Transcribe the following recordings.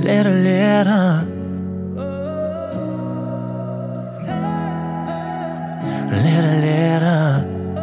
Лера, Лера, Лера, Лера,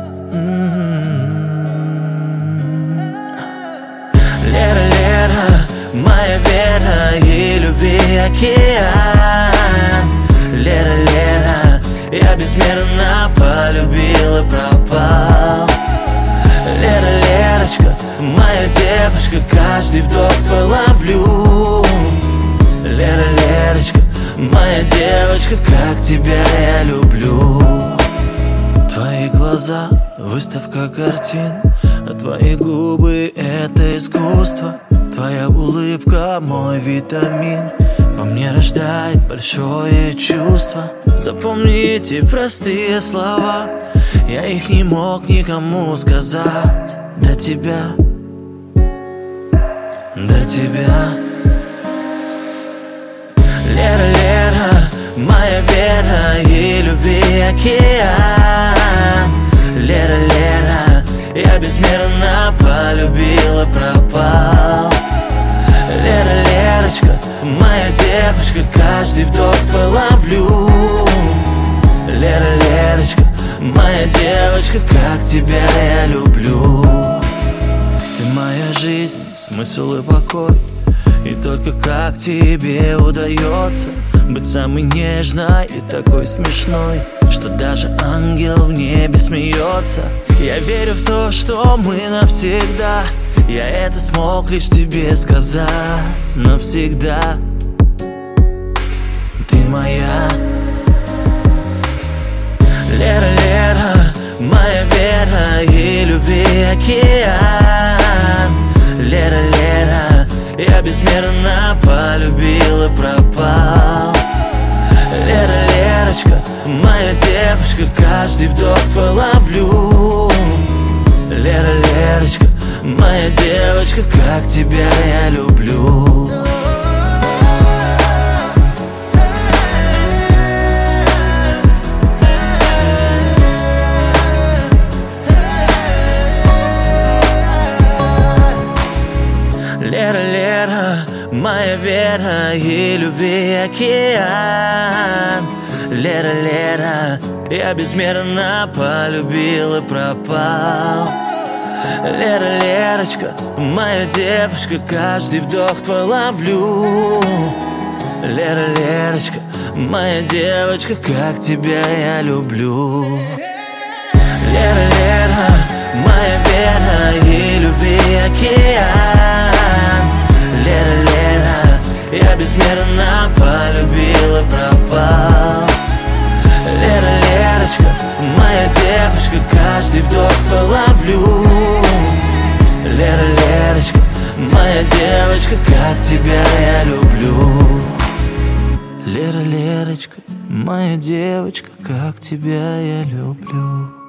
Лера, Лера, моя вера и любви океан. Лера, Лера, я безмерно полюбил и пропал. Лера, Лерочка, моя девочка, каждый вдох твой ловлю. Лера, Лерочка, моя девочка, как тебя я люблю. Твои глаза — выставка картин, а твои губы — это искусство. Твоя улыбка — мой витамин, во мне рождает большое чувство. Запомни эти простые слова, я их не мог никому сказать. До тебя, до тебя. Лера, Лера, моя вера и любви океан. Лера, Лера, я безмерно полюбил и пропал. Лера, Лерочка, моя девочка, каждый вдох твой ловлю. Лера, Лерочка, моя девочка, как тебя я люблю. Ты моя жизнь, смысл и покой, и только как тебе удается быть самой нежной и такой смешной, что даже ангел в небе смеется. Я верю в то, что мы навсегда, я это смог лишь тебе сказать навсегда. Ты моя. Лера, Лера, моя вера и любви океан. Лера, Лера, я безмерно полюбил и пропал. Лера, Лерочка, моя девочка, каждый вдох твой ловлю. Лера, Лерочка, моя девочка, как тебя я люблю. Лера, Лера, моя вера и любви океан. Лера, Лера, я безмерно полюбил и пропал. Лера, Лерочка, моя девочка, каждый вдох твой ловлю. Лера, Лерочка, моя девочка, как тебя я люблю. Лера, Лера, моя вера и любви океан. Лера, Лера, я безмерно полюбил и пропал. Лера, Лерочка, моя девочка, каждый вдох твой ловлю. Лера, Лерочка, моя девочка, как тебя я люблю. Лера, Лерочка, моя девочка, как тебя я люблю.